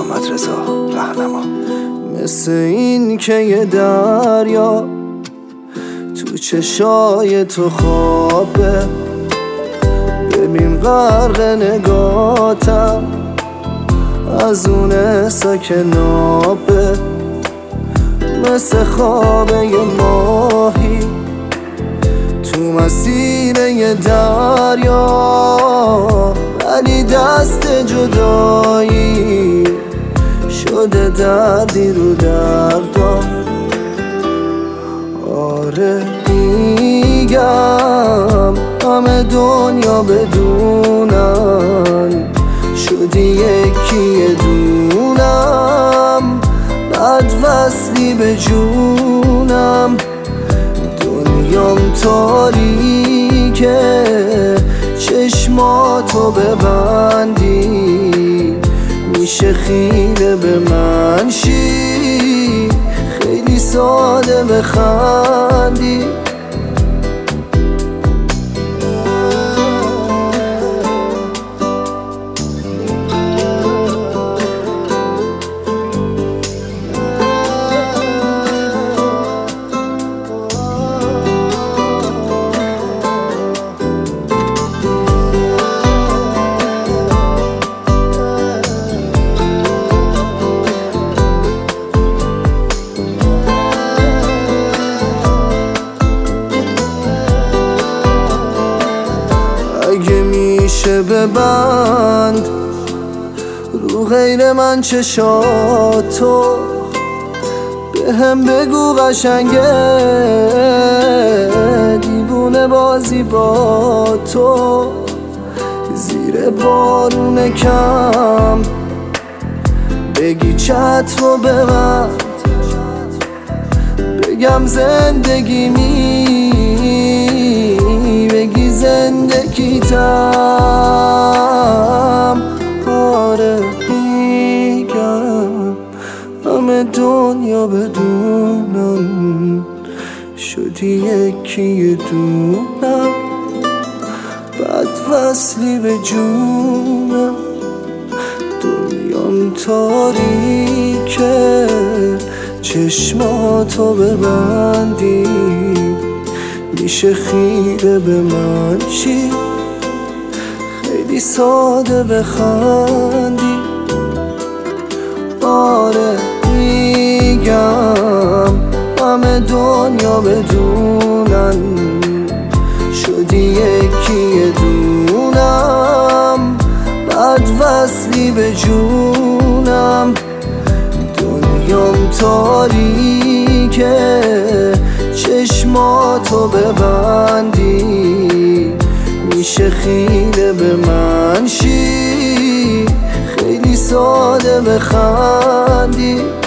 محمد رضا رهنما. مثل این که یه دریا تو چشای تو خوابه، ببین غرق نگاتم از اون احسا که نابه. مثل خواب یه ماهی تو مسیر یه دریا، ولی دست جدایی شده دردی رو دردم. آره میگم همه دنیا بدونن شدی یکی دونم، بد وصلی به جونم. دنیام تاریکه چشماتو ببندی میشه خیره به من شی، خیلی ساده بخندی. اگه میشه ببند رو غیر من چشاتو، به هم بگو قشنگه دیوونه بازی با تو. زیر بارون کم بگی چتر رو ببند، بگم زندگی بگی زندگیتم. آره میگم همه دنیا بدونم شدی یکی دونم، بد وصلی به جونم. دنیام تاریکه چشماتو ببندی میشه خیره به من چی، خیلی ساده بخندی. آره میگم همه دنیا بدونن شدی یکی دونم، بد وصلی به جونم. دنیام تاریکه چشماتو ببندی میشه خیره به من شی، خیلی ساده بخندی.